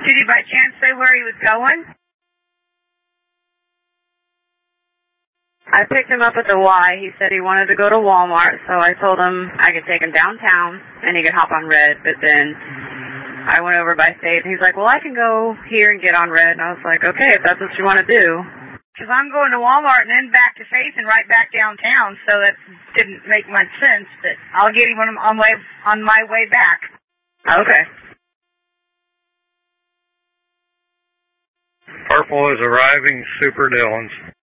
Did he by chance say where he was going? I picked him up at the Y. He said he wanted to go to Walmart, so I told him I could take him downtown and he could hop on Red, but then I went over by State and he's like, well, I can go here and get on Red, and I was like, okay, if that's what you want to do. Because I'm going to Walmart and then back to Faith and right back downtown, so that didn't make much sense, but I'll get him on my way back. Okay. Purple is arriving, Super Dillons.